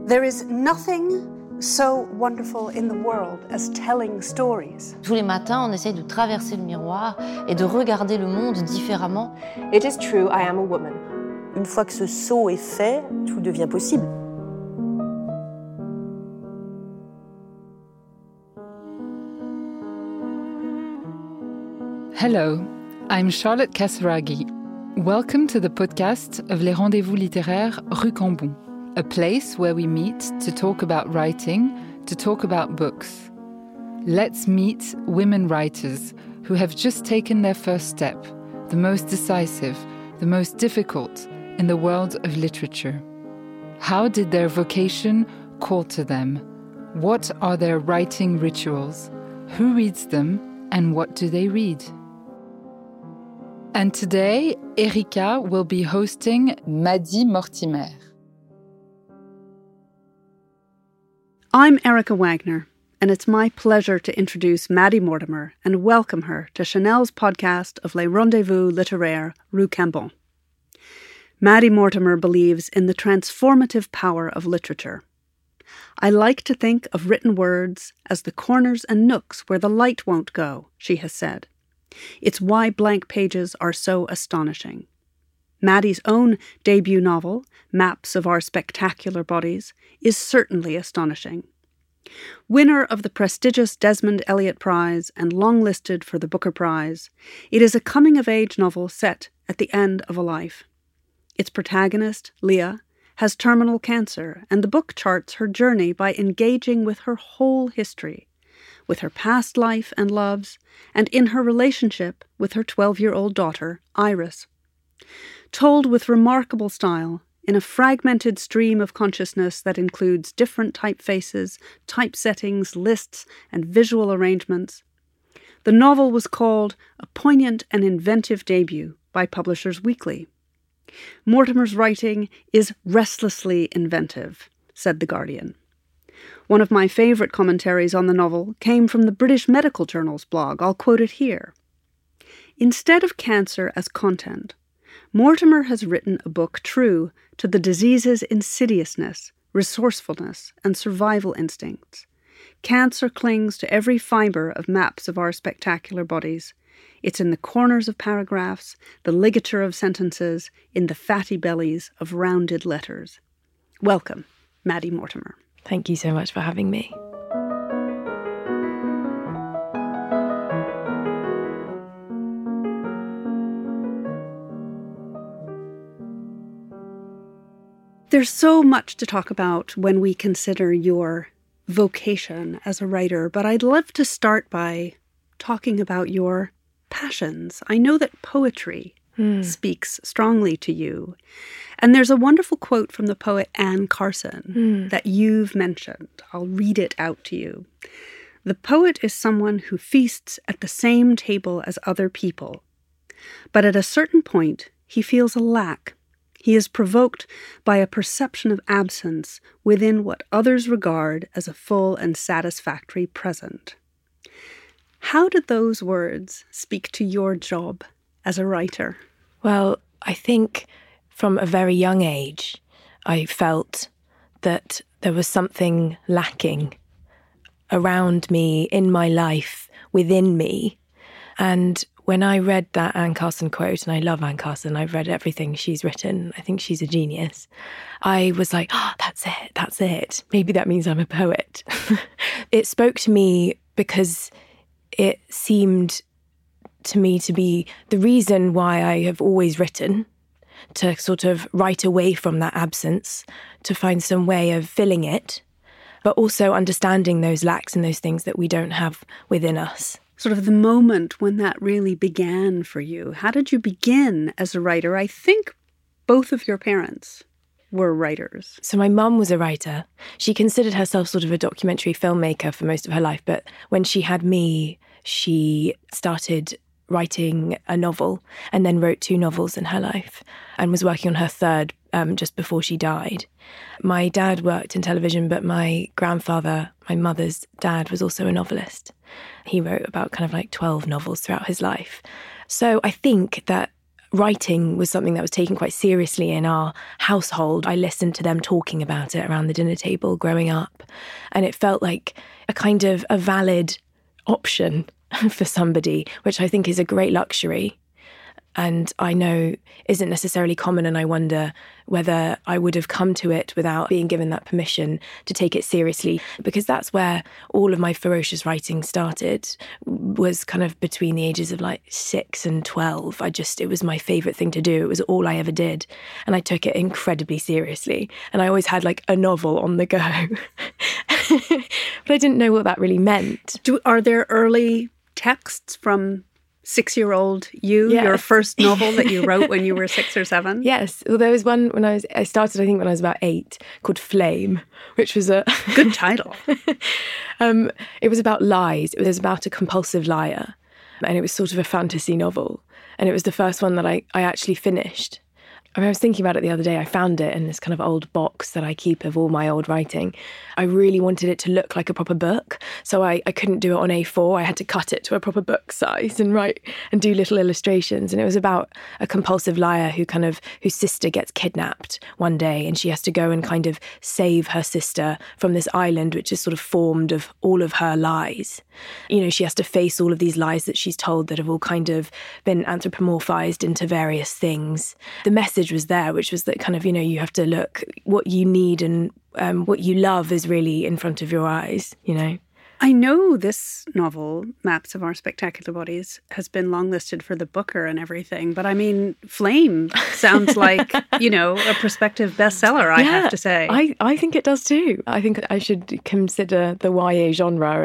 There is nothing so wonderful in the world as telling stories. Tous les matins, on essaye de traverser le miroir et de regarder le monde différemment. It is true, I am a woman. Une fois que ce saut est fait, tout devient possible. Hello, I'm Charlotte Casaraghi. Welcome to the podcast of Les Rendez-vous littéraires Rue Cambon, a place where we meet to talk about writing, to talk about books. Let's meet women writers who have just taken their first step, the most decisive, the most difficult in the world of literature. How did their vocation call to them? What are their writing rituals? Who reads them and what do they read? And today, Erika will be hosting Maddie Mortimer. I'm Erica Wagner, and it's my pleasure to introduce Maddie Mortimer and welcome her to Chanel's podcast of Les Rendez-vous littéraires Rue Cambon. Maddie Mortimer believes in the transformative power of literature. I like to think of written words as the corners and nooks where the light won't go, she has said. It's why blank pages are so astonishing. Maddie's own debut novel, Maps of Our Spectacular Bodies, is certainly astonishing. Winner of the prestigious Desmond Elliott Prize and longlisted for the Booker Prize, it is a coming-of-age novel set at the end of a life. Its protagonist, Leah, has terminal cancer, and the book charts her journey by engaging with her whole history, with her past life and loves, and in her relationship with her 12-year-old daughter, Iris. Told with remarkable style, in a fragmented stream of consciousness that includes different typefaces, typesettings, lists, and visual arrangements, the novel was called a poignant and inventive debut by Publishers Weekly. Mortimer's writing is restlessly inventive, said The Guardian. One of my favourite commentaries on the novel came from the British Medical Journal's blog. I'll quote it here. Instead of cancer as content, Mortimer has written a book true to the disease's insidiousness, resourcefulness, and survival instincts. Cancer clings to every fibre of Maps of Our Spectacular Bodies. It's in the corners of paragraphs, the ligature of sentences, in the fatty bellies of rounded letters. Welcome, Maddie Mortimer. Thank you so much for having me. There's so much to talk about when we consider your vocation as a writer, but I'd love to start by talking about your passions. I know that poetry speaks strongly to you. And there's a wonderful quote from the poet Anne Carson that you've mentioned. I'll read it out to you. The poet is someone who feasts at the same table as other people, but at a certain point he feels a lack. He is provoked by a perception of absence within what others regard as a full and satisfactory present. How did those words speak to your job as a writer? Well, I think from a very young age, I felt that there was something lacking around me, in my life, within me. And when I read that Anne Carson quote, and I love Anne Carson, I've read everything she's written, I think she's a genius, I was like, that's it. Maybe that means I'm a poet. It spoke to me because it seemed to me to be the reason why I have always written, to sort of write away from that absence, to find some way of filling it, but also understanding those lacks and those things that we don't have within us. Sort of the moment when that really began for you. How did you begin as a writer? I think both of your parents were writers. So my mum was a writer. She considered herself sort of a documentary filmmaker for most of her life, but when she had me, she started writing a novel and then wrote 2 novels in her life and was working on her third just before she died. My dad worked in television, but my grandfather, my mother's dad, was also a novelist. He wrote about kind of like 12 novels throughout his life. So I think that writing was something that was taken quite seriously in our household. I listened to them talking about it around the dinner table growing up, and it felt like a kind of a valid option for somebody, which I think is a great luxury. And I know isn't necessarily common, and I wonder whether I would have come to it without being given that permission to take it seriously, because that's where all of my ferocious writing started, was kind of between the ages of like 6 and 12. It was my favourite thing to do. It was all I ever did. And I took it incredibly seriously. And I always had like a novel on the go. But I didn't know what that really meant. Are there early texts from 6-year-old you, your first novel that you wrote when you were 6 or 7? Yes. Well, there was one I started, I think, when I was about 8, called Flame, which was a... Good title. It was about lies. It was about a compulsive liar. And it was sort of a fantasy novel. And it was the first one that I actually finished. I was thinking about it the other day. I found it in this kind of old box that I keep of all my old writing. I really wanted it to look like a proper book. So I couldn't do it on A4. I had to cut it to a proper book size and write and do little illustrations. And it was about a compulsive liar whose sister gets kidnapped one day, and she has to go and kind of save her sister from this island, which is sort of formed of all of her lies. You know, she has to face all of these lies that she's told that have all kind of been anthropomorphized into various things. The message was there, which was that kind of, you know, you have to look what you need, and what you love is really in front of your eyes, you know. I know this novel, Maps of Our Spectacular Bodies, has been longlisted for the Booker and everything, but I mean, Flame sounds like, you know, a prospective bestseller, I have to say. I think it does too. I think I should consider the YA genre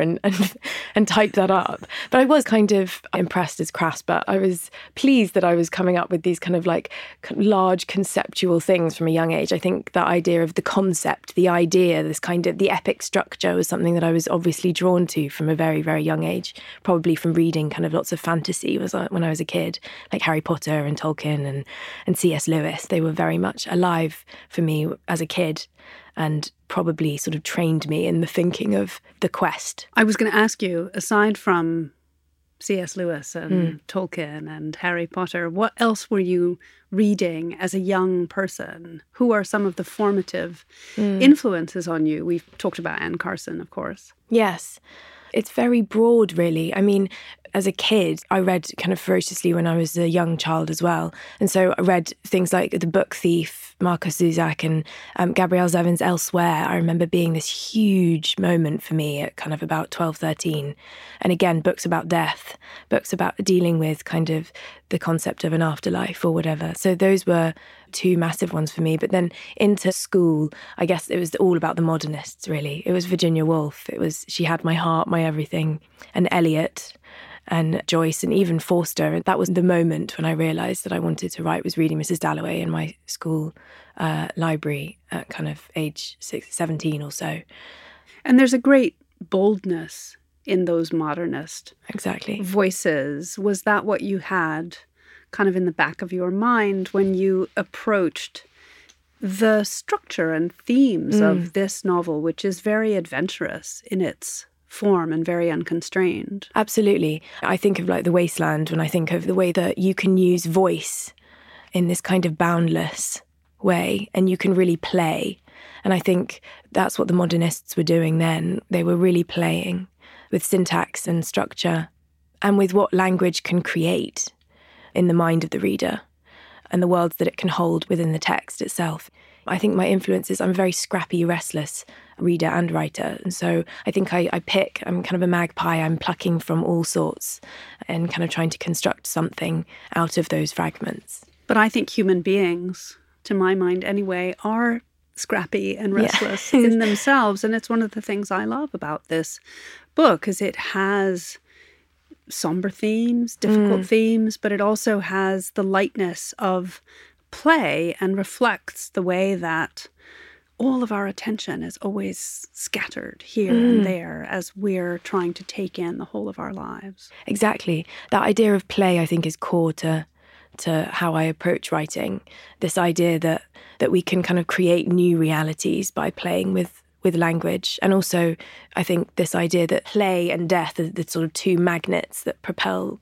and type that up. But I was kind of impressed as crass, but I was pleased that I was coming up with these kind of like large conceptual things from a young age. I think that idea of the concept, the idea, this kind of the epic structure was something that I was obviously drawn to from a very, very young age, probably from reading kind of lots of fantasy when I was a kid, like Harry Potter and Tolkien and C.S. Lewis. They were very much alive for me as a kid, and probably sort of trained me in the thinking of the quest. I was going to ask you, aside from C.S. Lewis and Tolkien and Harry Potter, what else were you reading as a young person? Who are some of the formative influences on you? We've talked about Anne Carson, of course. Yes. It's very broad, really. I mean, as a kid, I read kind of ferociously when I was a young child as well. And so I read things like The Book Thief, Markus Zusak, and Gabrielle Zevin's Elsewhere. I remember being this huge moment for me at kind of about 12, 13. And again, books about death, books about dealing with kind of the concept of an afterlife or whatever. So those were two massive ones for me. But then into school, I guess it was all about the modernists, really. It was Virginia Woolf. It was She Had My Heart, My Everything, and Eliot, and Joyce, and even Forster. And that was the moment when I realised that I wanted to write, was reading Mrs. Dalloway in my school library at kind of age 17 or so. And there's a great boldness in those modernist voices. Was that what you had kind of in the back of your mind when you approached the structure and themes of this novel, which is very adventurous in its form and very unconstrained? Absolutely. I think of like The Wasteland when I think of the way that you can use voice in this kind of boundless way, and you can really play. And I think that's what the modernists were doing then. They were really playing with syntax and structure and with what language can create in the mind of the reader and the worlds that it can hold within the text itself. I think my influences, I'm a very scrappy, restless reader and writer. And so I think I'm kind of a magpie, I'm plucking from all sorts and kind of trying to construct something out of those fragments. But I think human beings, to my mind anyway, are scrappy and restless in themselves. And it's one of the things I love about this book, is it has somber themes, difficult themes, but it also has the lightness of play and reflects the way that all of our attention is always scattered here and there as we're trying to take in the whole of our lives. Exactly. That idea of play, I think, is core to how I approach writing. This idea that we can kind of create new realities by playing with language. And also, I think this idea that play and death are the sort of two magnets that propel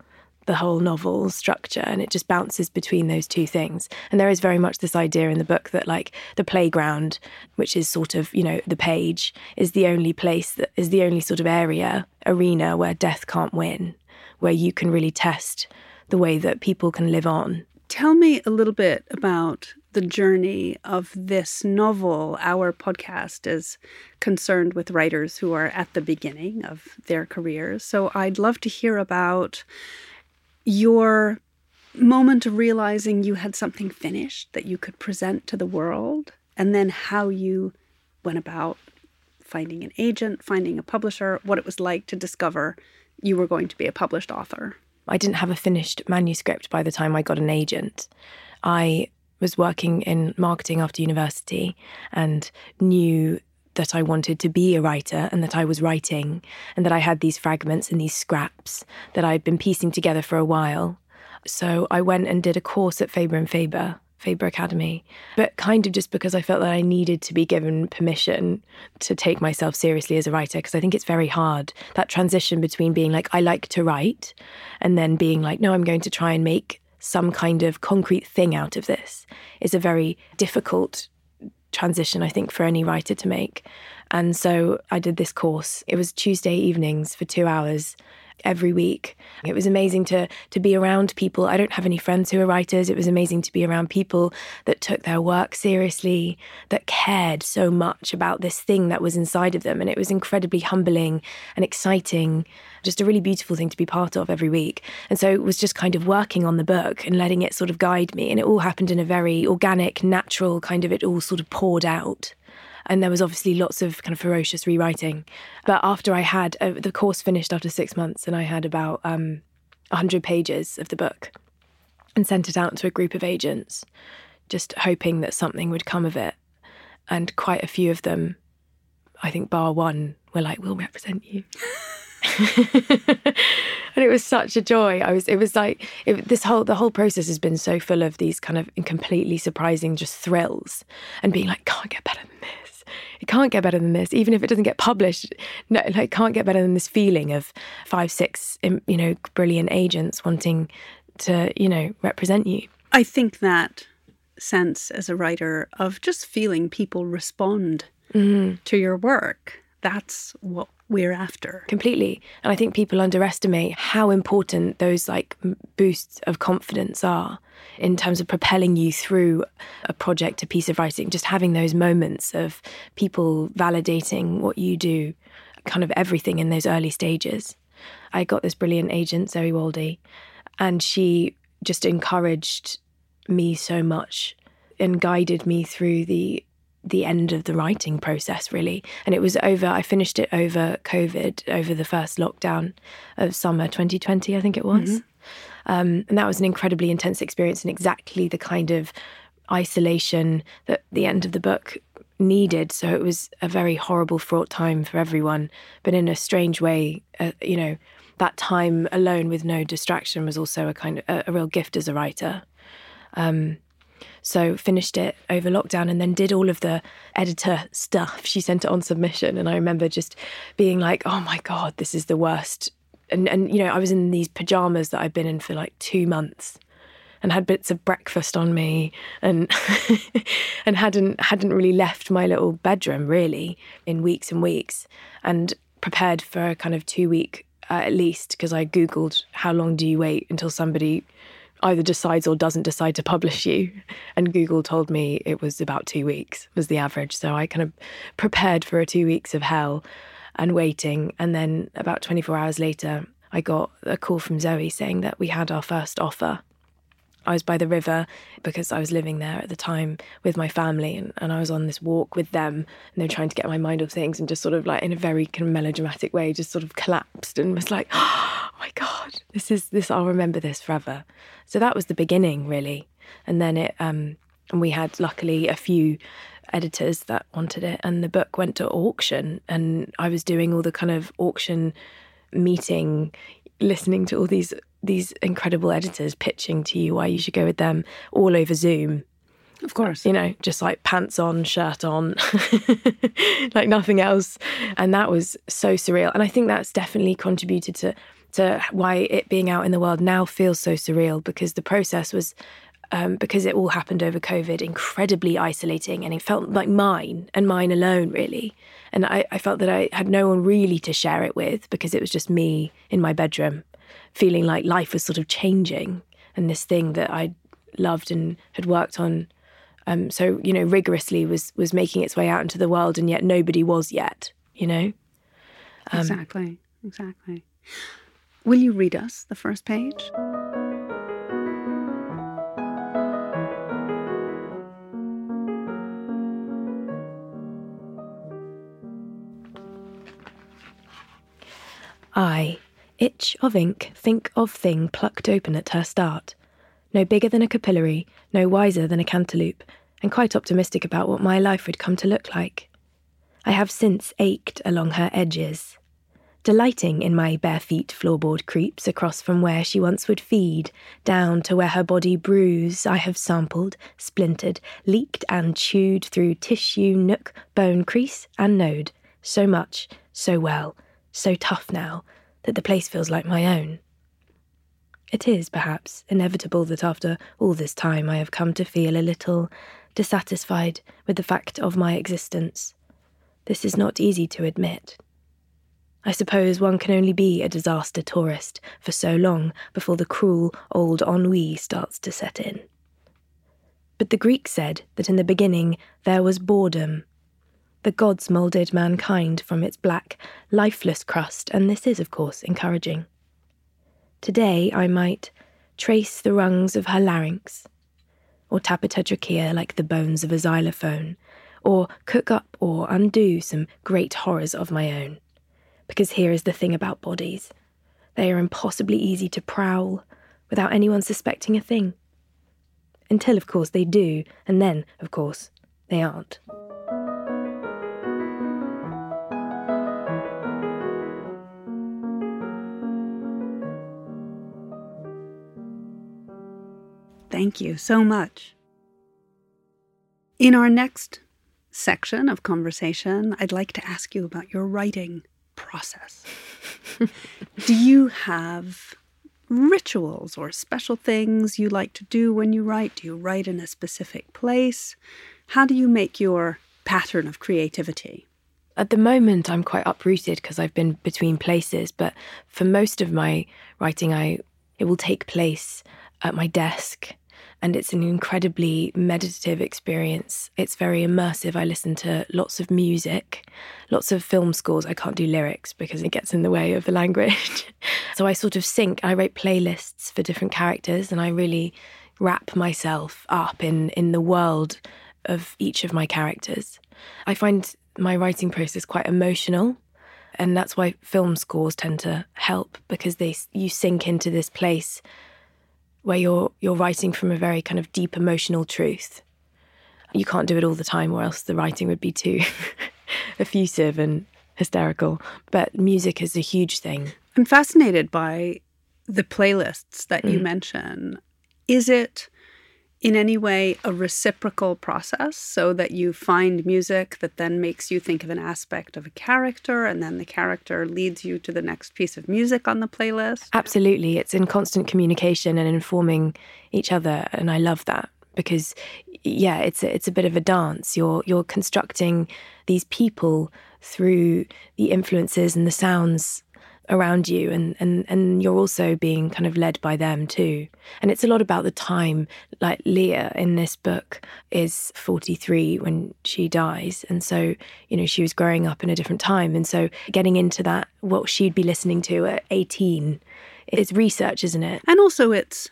the whole novel structure, and it just bounces between those two things. And there is very much this idea in the book that like the playground, which is sort of, you know, the page, is the only place, that is the only sort of arena where death can't win, where you can really test the way that people can live on. Tell me a little bit about the journey of this novel. Our podcast is concerned with writers who are at the beginning of their careers. So I'd love to hear about your moment of realizing you had something finished that you could present to the world, and then how you went about finding an agent, finding a publisher, what it was like to discover you were going to be a published author. I didn't have a finished manuscript by the time I got an agent. I was working in marketing after university and knew that I wanted to be a writer and that I was writing, and that I had these fragments and these scraps that I'd been piecing together for a while. So I went and did a course at Faber Academy, but kind of just because I felt that I needed to be given permission to take myself seriously as a writer, because I think it's very hard, that transition between being like, I like to write, and then being like, no, I'm going to try and make some kind of concrete thing out of this, is a very difficult transition, I think, for any writer to make. And so I did this course. It was Tuesday evenings for 2 hours every week. It was amazing to be around people. I don't have any friends who are writers. It was amazing to be around people that took their work seriously, that cared so much about this thing that was inside of them. And it was incredibly humbling and exciting, just a really beautiful thing to be part of every week. And so it was just kind of working on the book and letting it sort of guide me. And it all happened in a very organic, natural kind of, it all sort of poured out. And there was obviously lots of kind of ferocious rewriting. But after I had, the course finished after 6 months, and I had about 100 pages of the book and sent it out to a group of agents, just hoping that something would come of it. And quite a few of them, I think bar one, were like, we'll represent you. And it was such a joy. The whole process has been so full of these kind of completely surprising just thrills, and being like, can't get better than this. It can't get better than this. Even if it doesn't get published, no, like, can't get better than this feeling of 5, 6, brilliant agents wanting to, represent you. I think that sense as a writer of just feeling people respond to your work, that's what we're after. Completely. And I think people underestimate how important those like boosts of confidence are in terms of propelling you through a project, a piece of writing, just having those moments of people validating what you do, kind of everything in those early stages. I got this brilliant agent, Zoe Waldy, and she just encouraged me so much and guided me through the end of the writing process, really. And it was I finished it over COVID, over the first lockdown of summer 2020, I think it was. And that was an incredibly intense experience, and exactly the kind of isolation that the end of the book needed. So it was a very horrible, fraught time for everyone. But in a strange way, that time alone with no distraction was also a kind of a real gift as a writer. So finished it over lockdown, and then did all of the editor stuff. She sent it on submission, and I remember just being like, oh my God, this is the worst. And I was in these pajamas that I'd been in for like 2 months, and had bits of breakfast on me, and and hadn't really left my little bedroom really in weeks and weeks, and prepared for a kind of 2-week at least, because I Googled how long do you wait until somebody either decides or doesn't decide to publish you. And Google told me it was about 2 weeks was the average. So I kind of prepared for a 2 weeks of hell and waiting. And then about 24 hours later, I got a call from Zoe saying that we had our first offer. I was by the river because I was living there at the time with my family, and I was on this walk with them, and they were trying to get my mind off things, and just sort of like in a very kind of melodramatic way, just sort of collapsed and was like, oh my God, this, I'll remember this forever. So that was the beginning, really. And then and we had luckily a few editors that wanted it, and the book went to auction, and I was doing all the kind of auction meeting, listening to all these incredible editors pitching to you why you should go with them, all over Zoom. Of course. Just like pants on, shirt on, like nothing else. And that was so surreal. And I think that's definitely contributed to to why it being out in the world now feels so surreal, because the process was, because it all happened over COVID, incredibly isolating, and it felt like mine and mine alone, really. And I felt that I had no one really to share it with, because it was just me in my bedroom, feeling like life was sort of changing, and this thing that I loved and had worked on so, rigorously was making its way out into the world, and yet nobody was yet, Exactly. Will you read us the first page? I, itch of ink, think of thing plucked open at her start. No bigger than a capillary, no wiser than a cantaloupe, and quite optimistic about what my life would come to look like. I have since ached along her edges, delighting in my bare feet floorboard creeps across from where she once would feed, down to where her body brews. I have sampled, splintered, leaked and chewed through tissue, nook, bone, crease and node, so much, so well, so tough now, that the place feels like my own. It is, perhaps, inevitable that after all this time I have come to feel a little dissatisfied with the fact of my existence. This is not easy to admit. I suppose one can only be a disaster tourist for so long before the cruel old ennui starts to set in. But the Greeks said that in the beginning there was boredom. The gods moulded mankind from its black, lifeless crust, and this is, of course, encouraging. Today I might trace the rungs of her larynx, or tap at her trachea like the bones of a xylophone, or cook up or undo some great horrors of my own. Because here is the thing about bodies. They are impossibly easy to prowl without anyone suspecting a thing. Until, of course, they do, and then, of course, they aren't. Thank you so much. In our next section of conversation, I'd like to ask you about your writing process. Do you have rituals or special things you like to do when you write? Do you write in a specific place? How do you make your pattern of creativity? At the moment, I'm quite uprooted because I've been between places, but for most of my writing, it will take place at my desk. And it's an incredibly meditative experience. It's very immersive. I listen to lots of music, lots of film scores. I can't do lyrics because it gets in the way of the language. So I sort of sync. I write playlists for different characters, and I really wrap myself up in the world of each of my characters. I find my writing process quite emotional, and that's why film scores tend to help, because you sink into this place where you're writing from a very kind of deep emotional truth. You can't do it all the time, or else the writing would be too effusive and hysterical. But music is a huge thing. I'm fascinated by the playlists that you mention. Is it in any way a reciprocal process, so that you find music that then makes you think of an aspect of a character, and then the character leads you to the next piece of music on the playlist? Absolutely. It's in constant communication and informing each other, and I love that because, yeah, it's a bit of a dance. You're constructing these people through the influences and the sounds around you, and you're also being kind of led by them too. And it's a lot about the time. Like Leah in this book is 43 when she dies, and so she was growing up in a different time, and so getting into that, what she'd be listening to at 18, it's research, isn't it? And also it's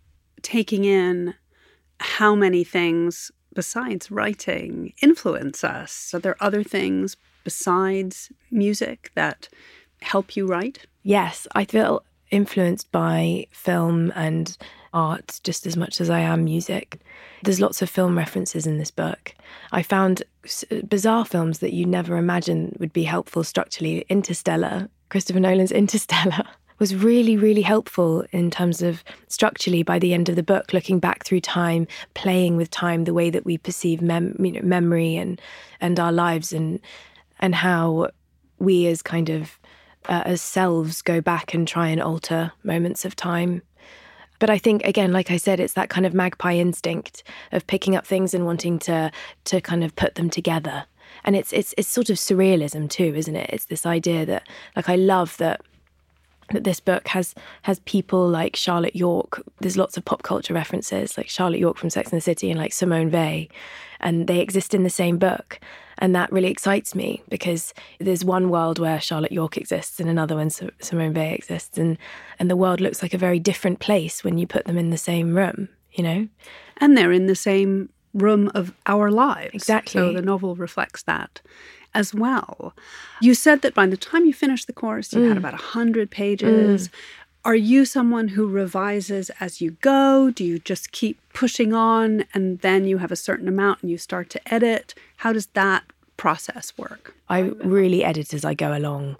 taking in how many things besides writing influence us. So there are other things besides music that help you write? Yes, I feel influenced by film and art just as much as I am music. There's lots of film references in this book. I found bizarre films that you never imagine would be helpful structurally. Interstellar, Christopher Nolan's Interstellar, was really, really helpful in terms of structurally by the end of the book, looking back through time, playing with time, the way that we perceive memory and our lives, and how we as kind of as selves go back and try and alter moments of time. But I think, again, like I said, it's that kind of magpie instinct of picking up things and wanting to kind of put them together. And it's sort of surrealism too, isn't it? It's this idea that, like, I love that this book has people like Charlotte York. There's lots of pop culture references, like Charlotte York from Sex and the City and like Simone Weil, and they exist in the same book. And that really excites me because there's one world where Charlotte York exists and another when Simone Weil exists. And the world looks like a very different place when you put them in the same room, you know? And they're in the same room of our lives. Exactly. So the novel reflects that as well. You said that by the time you finished the course, you had about 100 pages. Are you someone who revises as you go? Do you just keep pushing on and then you have a certain amount and you start to edit? How does that process work? I really edit as I go along.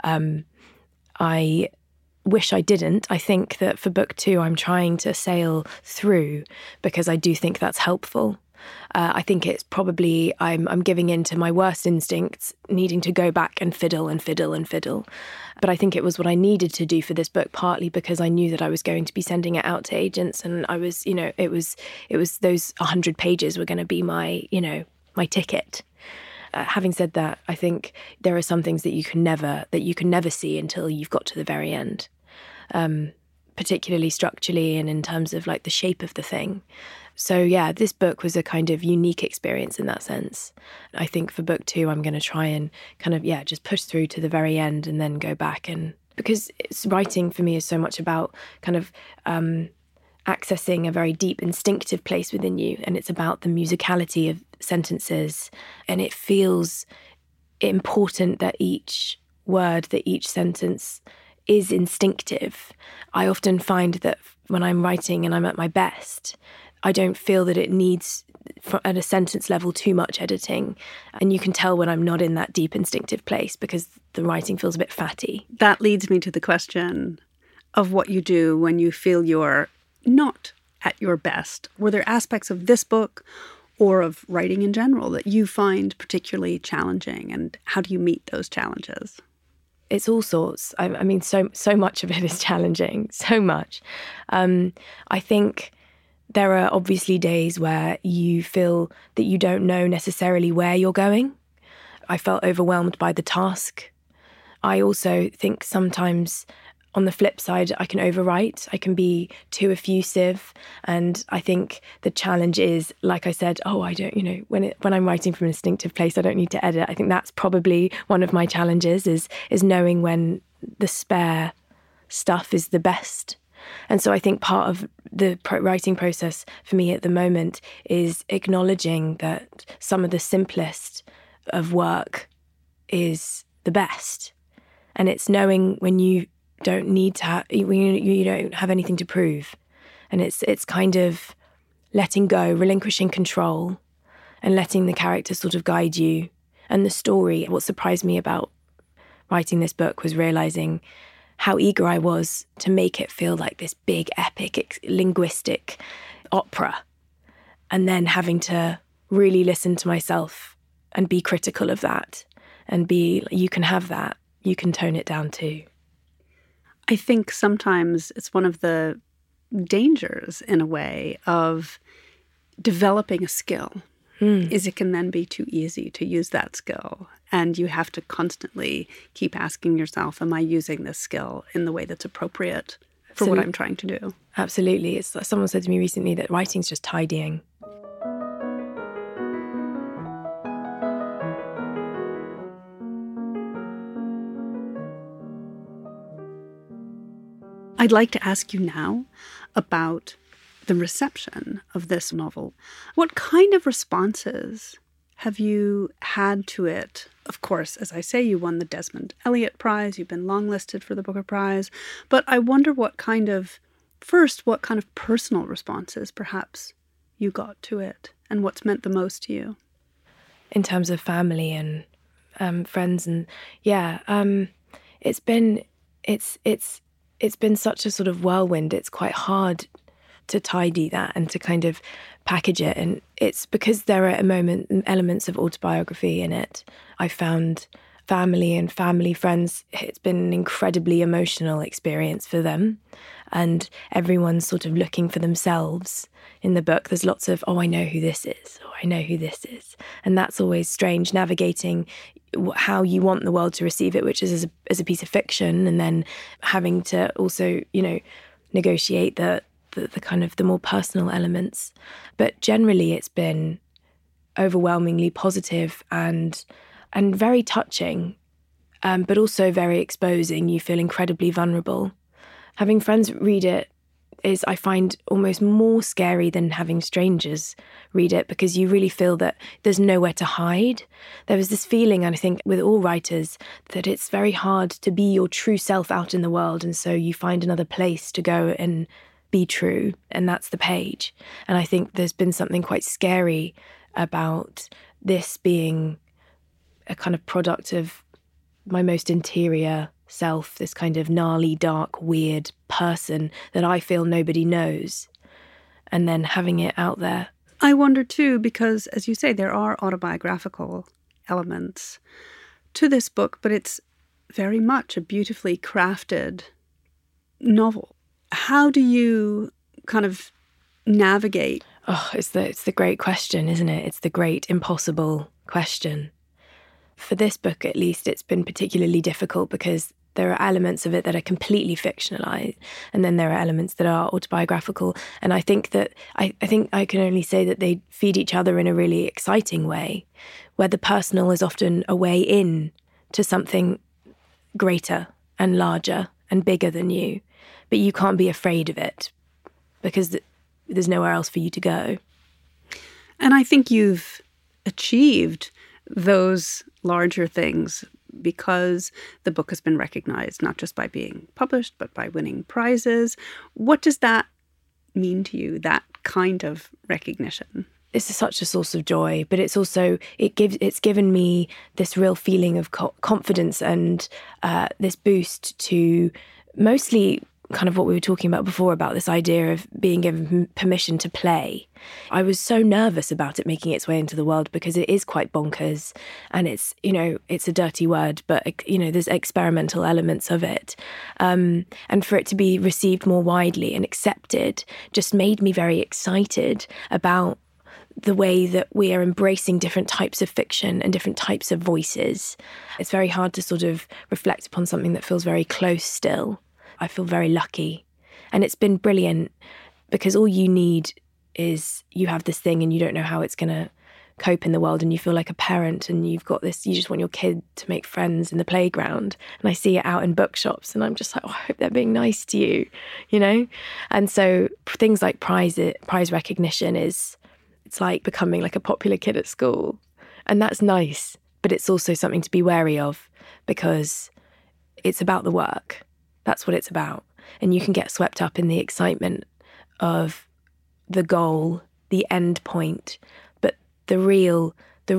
I wish I didn't. I think that for book 2, I'm trying to sail through because I do think that's helpful. I think it's probably I'm giving in to my worst instincts, needing to go back and fiddle and fiddle and fiddle. But I think it was what I needed to do for this book, partly because I knew that I was going to be sending it out to agents, and I was, you know, it was those 100 pages were going to be my, you know, my ticket. Having said that, I think there are some things that you can never see until you've got to the very end, particularly structurally and in terms of like the shape of the thing. So yeah, this book was a kind of unique experience in that sense. I think for book 2, I'm going to try and kind of, just push through to the very end and then go back. And because writing for me is so much about kind of accessing a very deep instinctive place within you. And it's about the musicality of sentences. And it feels important that each word, that each sentence is instinctive. I often find that when I'm writing and I'm at my best, I don't feel that it needs, at a sentence level, too much editing. And you can tell when I'm not in that deep instinctive place because the writing feels a bit fatty. That leads me to the question of what you do when you feel you're not at your best. Were there aspects of this book or of writing in general that you find particularly challenging? And how do you meet those challenges? It's all sorts. I mean, so much of it is challenging, so much. I think there are obviously days where you feel that you don't know necessarily where you're going. I felt overwhelmed by the task. I also think sometimes, on the flip side, I can overwrite. I can be too effusive. And I think the challenge is, like I said, I don't, you know, when I'm writing from an instinctive place, I don't need to edit. I think that's probably one of my challenges is knowing when the spare stuff is the best. And so I think part of the writing process for me at the moment is acknowledging that some of the simplest of work is the best. And it's knowing when you don't need to when you don't have anything to prove. And it's kind of letting go, relinquishing control and letting the character sort of guide you. And the story, what surprised me about writing this book was realizing how eager I was to make it feel like this big, epic, linguistic opera. And then having to really listen to myself and be critical of that and be, you can have that, you can tone it down too. I think sometimes it's one of the dangers, in a way, of developing a skill, is it can then be too easy to use that skill. And you have to constantly keep asking yourself, am I using this skill in the way that's appropriate for what I'm trying to do? Absolutely. It's someone said to me recently that writing's just tidying. I'd like to ask you now about the reception of this novel. What kind of responses have you had to it? Of course, as I say, you won the Desmond Elliott Prize. You've been longlisted for the Booker Prize. But I wonder what kind of personal responses perhaps you got to it and what's meant the most to you. In terms of family and friends and it's been such a sort of whirlwind. It's quite hard to tidy that and to kind of package it. And it's because there are elements of autobiography in it. I found family and family friends, it's been an incredibly emotional experience for them. And everyone's sort of looking for themselves in the book. There's lots of, oh, I know who this is, or I know who this is. And that's always strange, navigating how you want the world to receive it, which is as a piece of fiction, and then having to also, negotiate the kind of the more personal elements. But generally it's been overwhelmingly positive and very touching, but also very exposing. You feel incredibly vulnerable. Having friends read it is, I find, almost more scary than having strangers read it, because you really feel that there's nowhere to hide. There was this feeling, and I think with all writers, that it's very hard to be your true self out in the world, and so you find another place to go and be true, and that's the page. And I think there's been something quite scary about this being a kind of product of my most interior self, this kind of gnarly, dark, weird person that I feel nobody knows, and then having it out there. I wonder too, because as you say, there are autobiographical elements to this book, but it's very much a beautifully crafted novel. How do you kind of navigate? Oh, it's the great question, isn't it? It's the great impossible question. For this book, at least, it's been particularly difficult because there are elements of it that are completely fictionalized, and then there are elements that are autobiographical. And I think that I think I can only say that they feed each other in a really exciting way, where the personal is often a way in to something greater and larger and bigger than you, but you can't be afraid of it because there's nowhere else for you to go. And I think you've achieved those larger things because the book has been recognized, not just by being published, but by winning prizes. What does that mean to you, that kind of recognition? It's such a source of joy, but it's also, it's given me this real feeling of confidence and this boost to mostly kind of what we were talking about before, about this idea of being given permission to play. I was so nervous about it making its way into the world because it is quite bonkers, and it's, it's a dirty word, but, there's experimental elements of it. And for it to be received more widely and accepted just made me very excited about the way that we are embracing different types of fiction and different types of voices. It's very hard to sort of reflect upon something that feels very close still. I feel very lucky. And it's been brilliant because all you need is you have this thing and you don't know how it's going to cope in the world, and you feel like a parent and you've got this, you just want your kid to make friends in the playground. And I see it out in bookshops and I'm just like, oh, I hope they're being nice to you, And so things like prize recognition it's like becoming like a popular kid at school. And that's nice, but it's also something to be wary of because it's about the work. That's what it's about. And you can get swept up in the excitement of the goal, the end point. But the real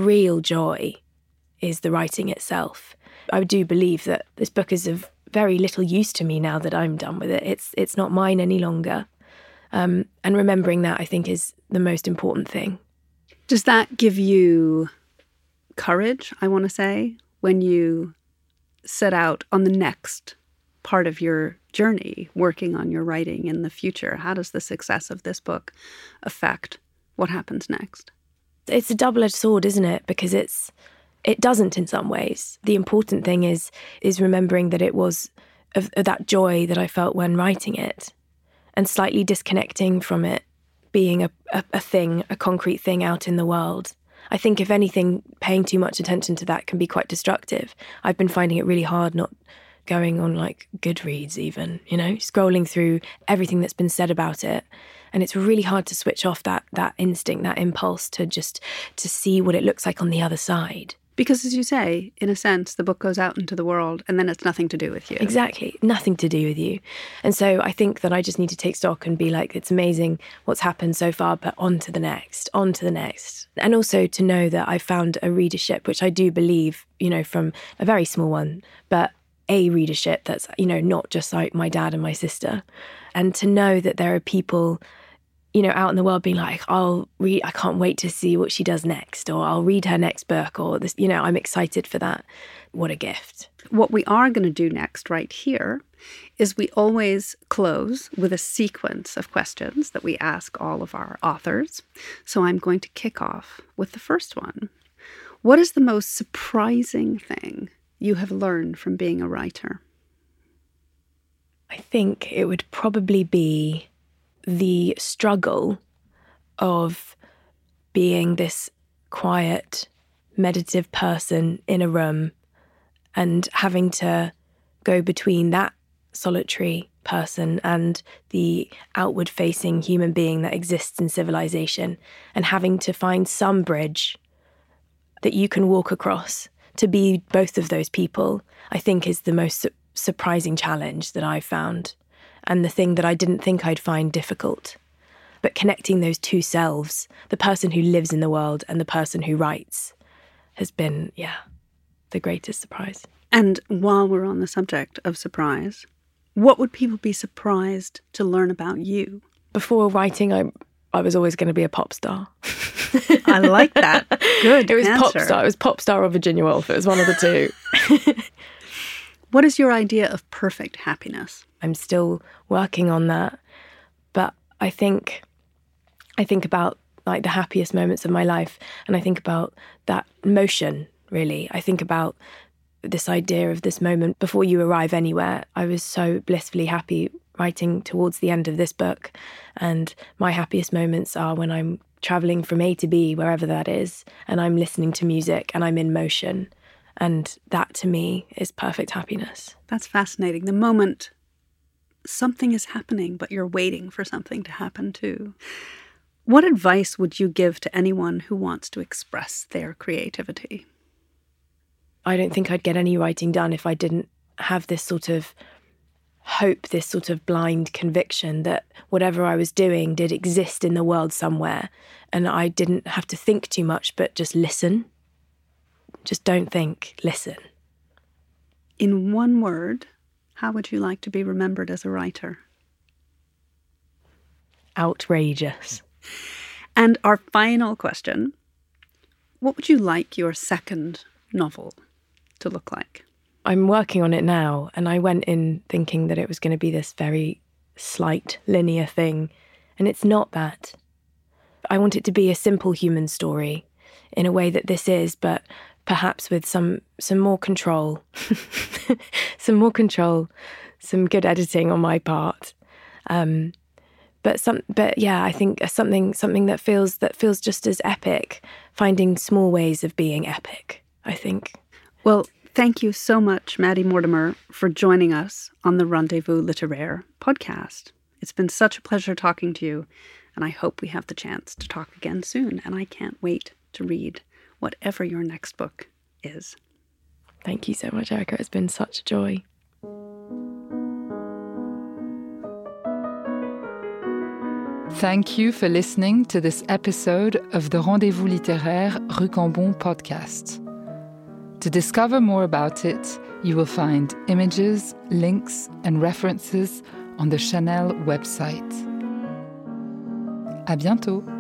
joy is the writing itself. I do believe that this book is of very little use to me now that I'm done with it. It's not mine any longer. And remembering that, I think, is the most important thing. Does that give you courage, I want to say, when you set out on the next part of your journey, working on your writing in the future? How does the success of this book affect what happens next? It's a double-edged sword, isn't it? Because it doesn't in some ways. The important thing is remembering that it was of that joy that I felt when writing it, and slightly disconnecting from it being a thing, a concrete thing out in the world. I think, if anything, paying too much attention to that can be quite destructive. I've been finding it really hard not going on like Goodreads even, scrolling through everything that's been said about it. And it's really hard to switch off that instinct, that impulse to see what it looks like on the other side. Because, as you say, in a sense, the book goes out into the world and then it's nothing to do with you. Exactly. Nothing to do with you. And so I think that I just need to take stock and be like, it's amazing what's happened so far, but on to the next. And also to know that I found a readership, which I do believe, from a very small one, but a readership that's, not just like my dad and my sister. And to know that there are people, out in the world being like, I can't wait to see what she does next, or I'll read her next book, or this, I'm excited for that. What a gift. What we are going to do next right here is we always close with a sequence of questions that we ask all of our authors. So I'm going to kick off with the first one. What is the most surprising thing you have learned from being a writer? I think it would probably be the struggle of being this quiet, meditative person in a room and having to go between that solitary person and the outward-facing human being that exists in civilization, and having to find some bridge that you can walk across to be both of those people, I think is the most surprising challenge that I've found, and the thing that I didn't think I'd find difficult. But connecting those two selves, the person who lives in the world and the person who writes, has been, the greatest surprise. And while we're on the subject of surprise, what would people be surprised to learn about you? Before writing, I was always going to be a pop star. I like that. Good It was answer. pop star. It was pop star or Virginia Woolf. It was one of the two. What is your idea of perfect happiness? I'm still working on that. But I think about like the happiest moments of my life, and I think about that motion, really. I think about this idea of this moment before you arrive anywhere. I was so blissfully happy writing towards the end of this book, and my happiest moments are when I'm travelling from A to B, wherever that is, and I'm listening to music and I'm in motion. And that, to me, is perfect happiness. That's fascinating. The moment something is happening, but you're waiting for something to happen too. What advice would you give to anyone who wants to express their creativity? I don't think I'd get any writing done if I didn't have this sort of hope, this sort of blind conviction that whatever I was doing did exist in the world somewhere, and I didn't have to think too much, but just listen. Just don't think, listen. In one word, how would you like to be remembered as a writer? Outrageous. And our final question, what would you like your second novel to look like? I'm working on it now, and I went in thinking that it was going to be this very slight, linear thing, and it's not that. I want it to be a simple human story in a way that this is, but perhaps with some more control, some good editing on my part. But yeah, I think something that feels just as epic, finding small ways of being epic, I think. Well, thank you so much, Maddie Mortimer, for joining us on the Rendezvous Littéraire podcast. It's been such a pleasure talking to you, and I hope we have the chance to talk again soon, and I can't wait to read whatever your next book is. Thank you so much, Erica. It's been such a joy. Thank you for listening to this episode of the Rendezvous Littéraire Rue Cambon podcast. To discover more about it, you will find images, links, and references on the Chanel website. À bientôt!